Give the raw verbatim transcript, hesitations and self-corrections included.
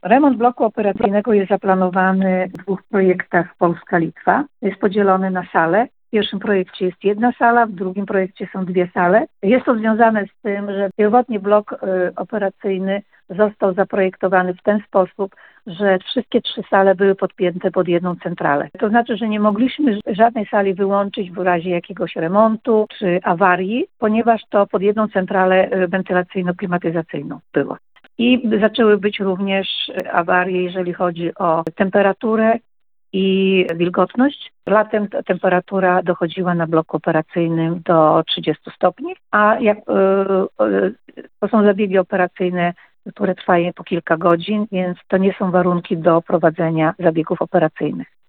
Remont bloku operacyjnego jest zaplanowany w dwóch projektach Polska-Litwa. Jest podzielony na sale. W pierwszym projekcie jest jedna sala, w drugim projekcie są dwie sale. Jest to związane z tym, że pierwotnie blok y, operacyjny został zaprojektowany w ten sposób, że wszystkie trzy sale były podpięte pod jedną centralę. To znaczy, że nie mogliśmy żadnej sali wyłączyć w razie jakiegoś remontu czy awarii, ponieważ to pod jedną centralę wentylacyjno-klimatyzacyjną było. I zaczęły być również awarie, jeżeli chodzi o temperaturę i wilgotność. Latem ta temperatura dochodziła na bloku operacyjnym do trzydziestu stopni, a jak, to są zabiegi operacyjne, które trwają po kilka godzin, więc to nie są warunki do prowadzenia zabiegów operacyjnych.